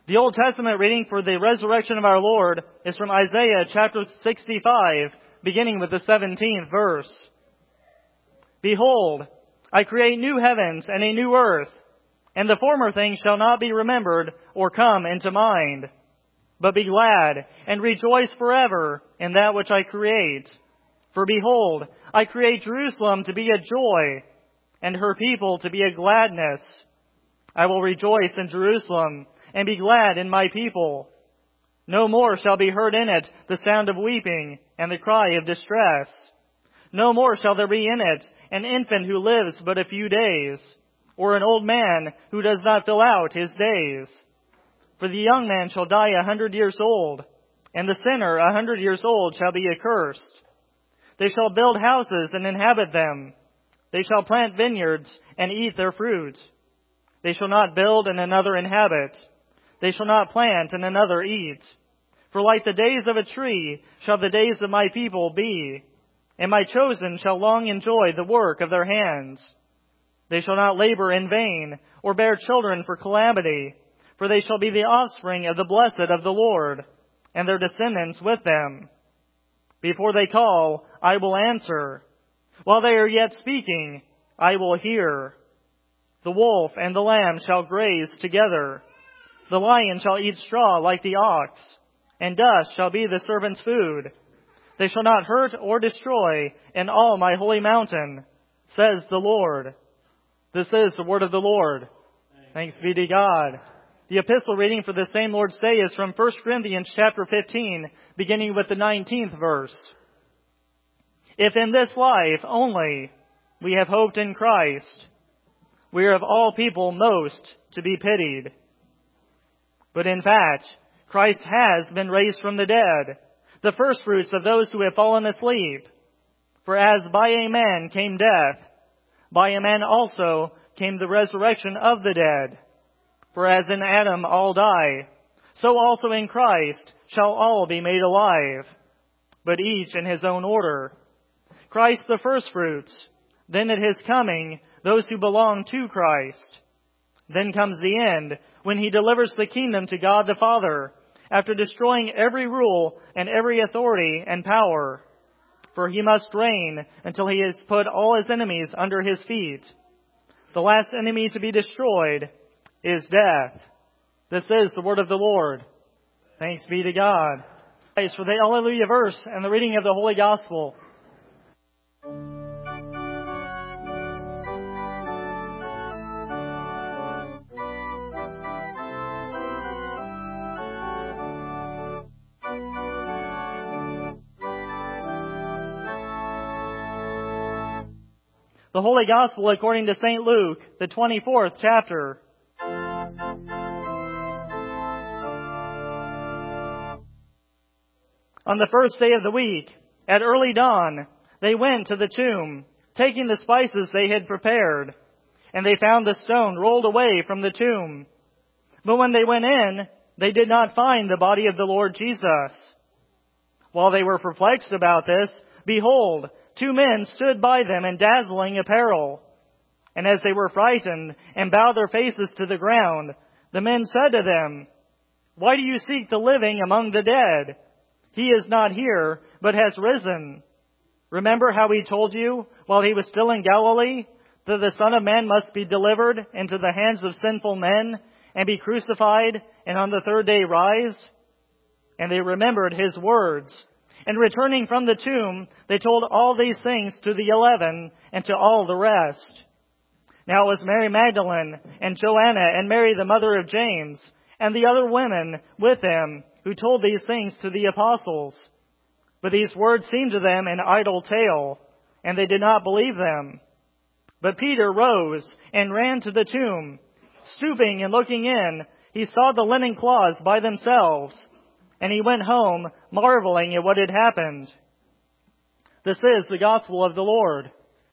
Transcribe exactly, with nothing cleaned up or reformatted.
The Old Testament reading for the resurrection of our Lord is from Isaiah chapter sixty-five, beginning with the seventeenth verse. Behold, I create new heavens and a new earth, and the former things shall not be remembered or come into mind. But be glad and rejoice forever in that which I create. For behold, I create Jerusalem to be a joy, and her people to be a gladness. I will rejoice in Jerusalem, and be glad in my people. No more shall be heard in it the sound of weeping and the cry of distress. No more shall there be in it an infant who lives but a few days, or an old man who does not fill out his days. For the young man shall die a hundred years old, and the sinner a hundred years old shall be accursed. They shall build houses and inhabit them. They shall plant vineyards and eat their fruit. They shall not build and another inhabit. They shall not plant and another eat. For like the days of a tree shall the days of my people be, and my chosen shall long enjoy the work of their hands. They shall not labor in vain, or bear children for calamity, for they shall be the offspring of the blessed of the Lord, and their descendants with them. Before they call, I will answer. While they are yet speaking, I will hear. The wolf and the lamb shall graze together. The lion shall eat straw like the ox, and dust shall be the servant's food. They shall not hurt or destroy in all my holy mountain, says the Lord. This is the word of the Lord. Thanks be to God. The epistle reading for the same Lord's Day is from First Corinthians chapter fifteen, beginning with the nineteenth verse. If in this life only we have hoped in Christ, we are of all people most to be pitied. But in fact, Christ has been raised from the dead, the firstfruits of those who have fallen asleep. For as by a man came death, by a man also came the resurrection of the dead. For as in Adam all die, so also in Christ shall all be made alive, but each in his own order. Christ the firstfruits, then at his coming those who belong to Christ. Then comes the end, when he delivers the kingdom to God the Father, after destroying every rule and every authority and power. For he must reign until he has put all his enemies under his feet. The last enemy to be destroyed is death. This is the word of the Lord. Thanks be to God. Praise for the Alleluia verse and the reading of the Holy Gospel. The Holy Gospel according to Saint Luke, the twenty-fourth chapter. On the first day of the week, at early dawn, they went to the tomb, taking the spices they had prepared, and they found the stone rolled away from the tomb. But when they went in, they did not find the body of the Lord Jesus. While they were perplexed about this, behold, two men stood by them in dazzling apparel. And as they were frightened and bowed their faces to the ground, the men said to them, "Why do you seek the living among the dead? He is not here, but has risen. Remember how he told you, while he was still in Galilee, that the Son of Man must be delivered into the hands of sinful men, and be crucified, and on the third day rise?" And they remembered his words. And returning from the tomb, they told all these things to the eleven and to all the rest. Now it was Mary Magdalene and Joanna and Mary the mother of James and the other women with them who told these things to the apostles. But these words seemed to them an idle tale, and they did not believe them. But Peter rose and ran to the tomb. Stooping and looking in, he saw the linen cloths by themselves, and he went home, marveling at what had happened. This is the gospel of the Lord.